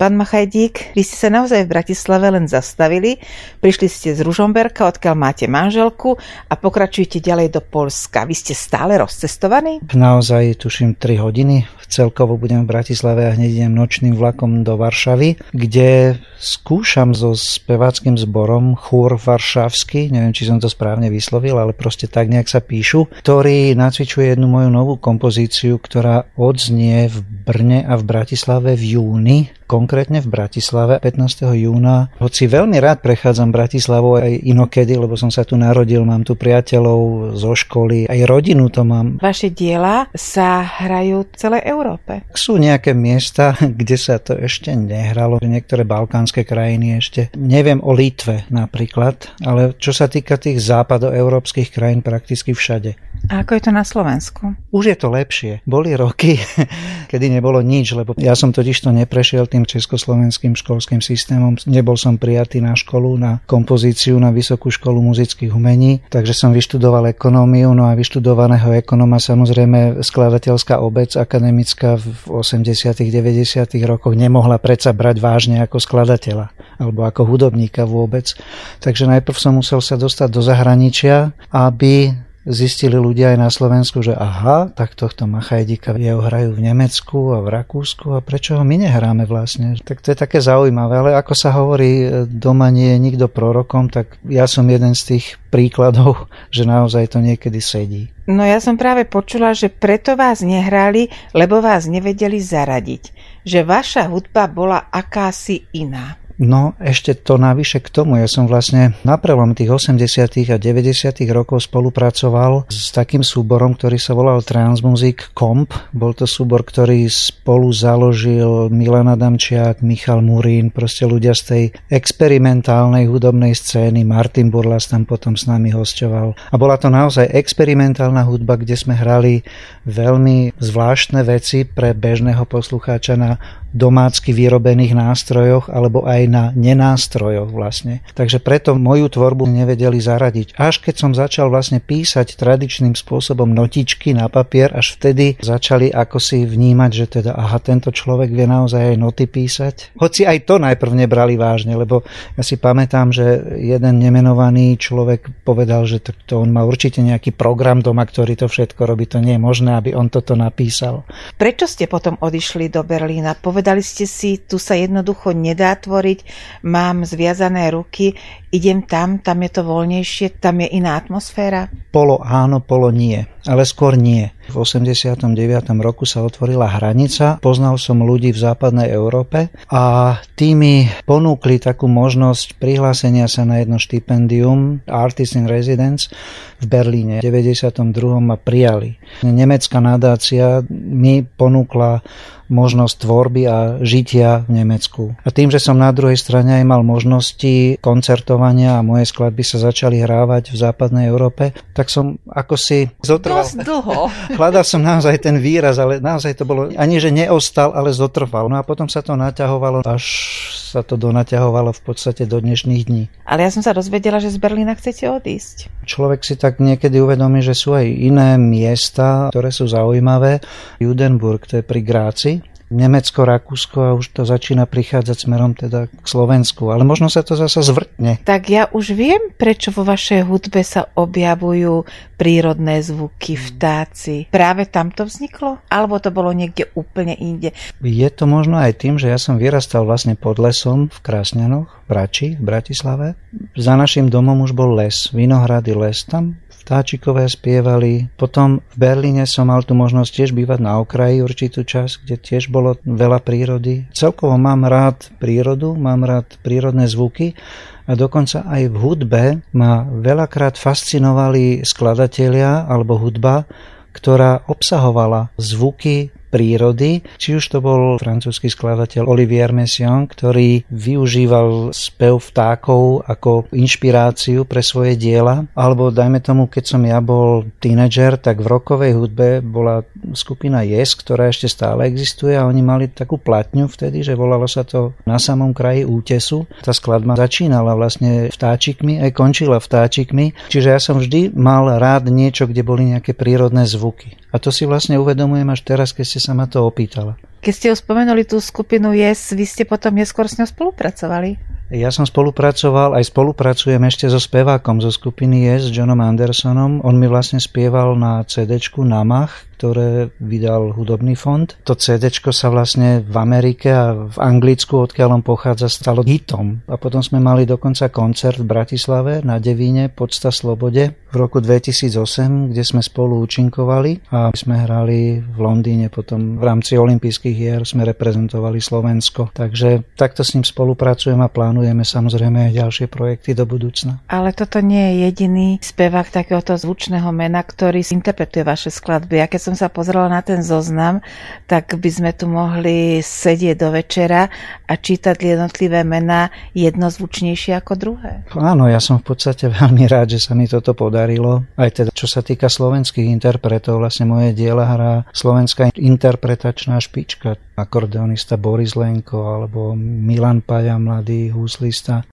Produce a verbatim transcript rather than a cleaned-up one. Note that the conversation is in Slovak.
Pán Machajdík, vy ste sa naozaj v Bratislave len zastavili, prišli ste z Ružomberka, odkiaľ máte manželku a pokračujete ďalej do Poľska. Vy ste stále rozcestovaní? Naozaj tuším tri hodiny. Celkovo budem v Bratislave a hneď idem nočným vlakom do Varšavy, kde skúšam so speváckym zborom Chór Varšavský, neviem, či som to správne vyslovil, ale proste tak nejak sa píšu, ktorý nacvičuje jednu moju novú kompozíciu, ktorá odznie v Brne a v Bratislave v júni, konkrétne v Bratislave pätnásteho júna. Hoci veľmi rád prechádzam Bratislavou aj inokedy, lebo som sa tu narodil, mám tu priateľov zo školy, aj rodinu to mám. Vaše diela sa hrajú v celej Európe. Sú nejaké miesta, kde sa to ešte nehralo, niektoré balkánske krajiny ešte. Neviem o Litve napríklad, ale čo sa týka tých západoeurópskych krajín, prakticky všade. A ako je to na Slovensku? Už je to lepšie. Boli roky, kedy nebolo nič, lebo ja som totiž to neprešiel tým československým školským systémom. Nebol som prijatý na školu, na kompozíciu, na Vysokú školu muzických umení, takže som vyštudoval ekonómiu, no a vyštudovaného ekonóma samozrejme skladateľská obec akademická v osemdesiatych deväťdesiatych rokoch nemohla predsa brať vážne ako skladateľa alebo ako hudobníka vôbec. Takže najprv som musel sa dostať do zahraničia, aby zistili ľudia aj na Slovensku, že aha, tak tohto Machajdíka jeho hrajú v Nemecku a v Rakúsku a prečo ho my nehráme vlastne? Tak to je také zaujímavé, ale ako sa hovorí, doma nie je nikto prorokom, tak ja som jeden z tých príkladov, že naozaj to niekedy sedí. No ja som práve počula, že preto vás nehrali, lebo vás nevedeli zaradiť. Že vaša hudba bola akási iná. No, ešte to navyše k tomu. Ja som vlastne na prelom tých osemdesiatych a deväťdesiatych rokov spolupracoval s takým súborom, ktorý sa volal Transmusic Comp. Bol to súbor, ktorý spolu založil Milan Adamčiak, Michal Murín, proste ľudia z tej experimentálnej hudobnej scény. Martin Burlas tam potom s nami hosťoval. A bola to naozaj experimentálna hudba, kde sme hrali veľmi zvláštne veci pre bežného poslucháča na domácky vyrobených nástrojoch alebo aj na nenástrojoch vlastne. Takže preto moju tvorbu nevedeli zaradiť. Až keď som začal vlastne písať tradičným spôsobom notičky na papier, až vtedy začali ako si vnímať, že teda aha, tento človek vie naozaj aj noty písať. Hoci aj to najprv nebrali vážne, lebo ja si pamätám, že jeden nemenovaný človek povedal, že to, to on má určite nejaký program doma, ktorý to všetko robí. To nie je možné, aby on toto napísal. Prečo ste potom odišli do Berlína? Povedali ste si, tu sa jednoducho nedá tvoriť, mám zviazané ruky, idem tam, tam je to voľnejšie, tam je iná atmosféra? Polo áno, polo nie, ale skôr nie. V osemdesiatom deviatom roku sa otvorila hranica, poznal som ľudí v západnej Európe a tí mi ponúkli takú možnosť prihlásenia sa na jedno štipendium Artist in Residence v Berlíne. V deväťdesiatom druhom ma prijali. Nemecká nadácia mi ponúkla možnosť tvorby a žitia v Nemecku. A tým, že som na druhej strane aj mal možnosti koncertovania a moje skladby sa začali hrávať v západnej Európe, tak som ako si zotrval. Dosť dlho. Hľadal som naozaj ten výraz, ale naozaj to bolo ani, že neostal, ale zotrval. No a potom sa to naťahovalo, až sa to donaťahovalo v podstate do dnešných dní. Ale ja som sa dozvedela, že z Berlína chcete odísť. Človek si tak niekedy uvedomí, že sú aj iné miesta, ktoré sú zaujímavé. Judenburg, to je pri Gráci. Nemecko, Rakúsko a už to začína prichádzať smerom teda k Slovensku. Ale možno sa to zasa zvrtne. Tak ja už viem, prečo vo vašej hudbe sa objavujú prírodné zvuky, vtáci. Práve tam to vzniklo? Alebo to bolo niekde úplne inde? Je to možno aj tým, že ja som vyrastal vlastne pod lesom v Krásňanoch, v Brači, v Bratislave. Za našim domom už bol les, vinohrady, les. Tam vtáčikové spievali. Potom v Berlíne som mal tu možnosť tiež bývať na okraji určitú časť, kde tiež bolo veľa prírody. Celkovo mám rád prírodu, mám rád prírodné zvuky a dokonca aj v hudbe ma veľakrát fascinovali skladatelia alebo hudba, ktorá obsahovala zvuky prírody, či už to bol francúzsky skladateľ Olivier Messiaen, ktorý využíval spev vtákov ako inšpiráciu pre svoje diela, alebo dajme tomu, keď som ja bol tínedžer, tak v rockovej hudbe bola skupina Yes, ktorá ešte stále existuje a oni mali takú platňu vtedy, že volalo sa to Na samom kraji útesu. Tá skladba začínala vlastne vtáčikmi, aj končila vtáčikmi, čiže ja som vždy mal rád niečo, kde boli nejaké prírodné zvuky. A to si vlastne uvedomujem až teraz, keď ste sa ma to opýtala. Keď ste už spomenuli tú skupinu Yes, vy ste potom neskôr s ňou spolupracovali. Ja som spolupracoval, aj spolupracujem ešte so spevákom zo skupiny Yes, Johnom Andersonom. On mi vlastne spieval na cédečku Namach, ktoré vydal hudobný fond. To cédečko sa vlastne v Amerike a v Anglicku, odkiaľ on pochádza, stalo hitom. A potom sme mali dokonca koncert v Bratislave na Devíne, Podsta Slobode v roku dvetisícosem, kde sme spolu účinkovali a sme hrali v Londýne. Potom v rámci olympijských hier sme reprezentovali Slovensko. Takže takto s ním spolupracujem a plánujeme samozrejme aj ďalšie projekty do budúcna. Ale toto nie je jediný spevák takéhoto zvučného mena, ktorý interpretuje vaše skladby. Ja keď som sa pozrela na ten zoznam, tak by sme tu mohli sedieť do večera a čítať jednotlivé mená jedno zvučnejšie ako druhé. Áno, ja som v podstate veľmi rád, že sa mi toto podarilo. Aj teda, čo sa týka slovenských interpretov, vlastne moje diela hrá slovenská interpretačná špička. Akordeonista Boris Lenko alebo Milan Paja, mladý huslista.